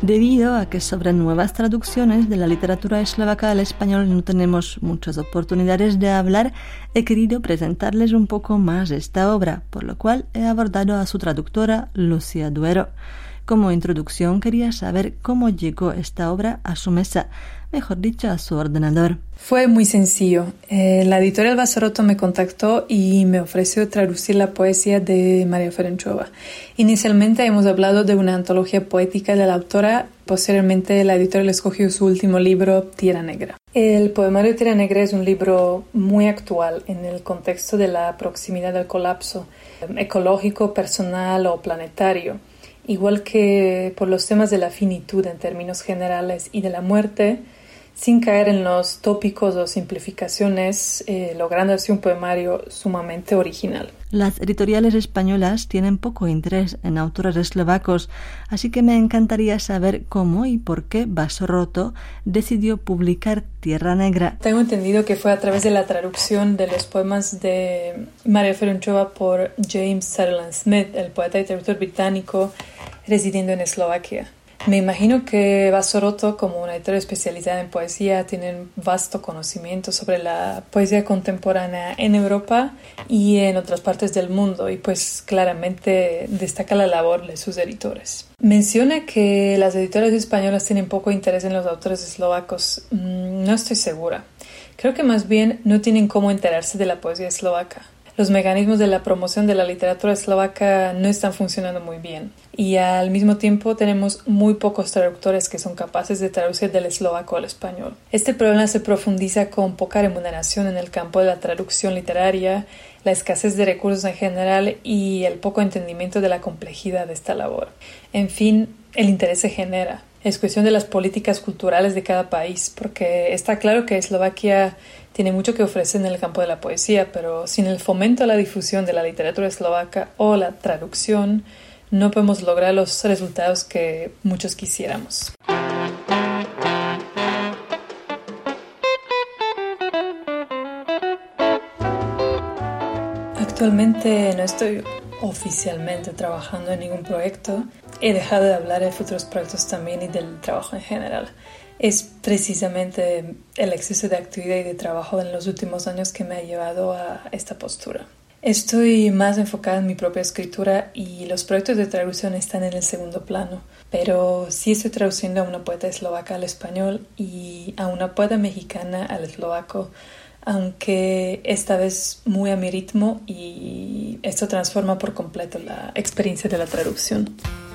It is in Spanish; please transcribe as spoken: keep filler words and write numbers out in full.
Debido a que sobre nuevas traducciones de la literatura eslovaca al español no tenemos muchas oportunidades de hablar, he querido presentarles un poco más esta obra, por lo cual he abordado a su traductora, Lucía Duero. Como introducción quería saber cómo llegó esta obra a su mesa, mejor dicho, a su ordenador. Fue muy sencillo. Eh, la editorial Vasorotto me contactó y me ofreció traducir la poesía de María Ferenčová. Inicialmente hemos hablado de una antología poética de la autora. Posteriormente la editorial escogió su último libro, Tierra Negra. El poemario Tierra Negra es un libro muy actual en el contexto de la proximidad del colapso ecológico, personal o planetario. Igual que por los temas de la finitud en términos generales y de la muerte, sin caer en los tópicos o simplificaciones, eh, logrando así un poemario sumamente original. Las editoriales españolas tienen poco interés en autores eslovacos, así que me encantaría saber cómo y por qué Vasorotto decidió publicar Tierra Negra. Tengo entendido que fue a través de la traducción de los poemas de María Ferenčová por James Sutherland Smith, el poeta y traductor británico residiendo en Eslovaquia. Me imagino que Vasorotto, como una editora especializada en poesía, tiene un vasto conocimiento sobre la poesía contemporánea en Europa y en otras partes del mundo, y pues claramente destaca la labor de sus editores. Menciona que las editoras españolas tienen poco interés en los autores eslovacos. No estoy segura. Creo que más bien no tienen cómo enterarse de la poesía eslovaca. Los mecanismos de la promoción de la literatura eslovaca no están funcionando muy bien y al mismo tiempo tenemos muy pocos traductores que son capaces de traducir del eslovaco al español. Este problema se profundiza con poca remuneración en el campo de la traducción literaria, la escasez de recursos en general y el poco entendimiento de la complejidad de esta labor. En fin, el interés se genera. Es cuestión de las políticas culturales de cada país, porque está claro que Eslovaquia tiene mucho que ofrecer en el campo de la poesía, pero sin el fomento a la difusión de la literatura eslovaca o la traducción, no podemos lograr los resultados que muchos quisiéramos. Actualmente no estoy oficialmente trabajando en ningún proyecto. He dejado de hablar de futuros proyectos también y del trabajo en general. Es precisamente el exceso de actividad y de trabajo en los últimos años que me ha llevado a esta postura. Estoy más enfocada en mi propia escritura y los proyectos de traducción están en el segundo plano, pero sí estoy traduciendo a una poeta eslovaca al español y a una poeta mexicana al eslovaco, aunque esta vez muy a mi ritmo, y esto transforma por completo la experiencia de la traducción.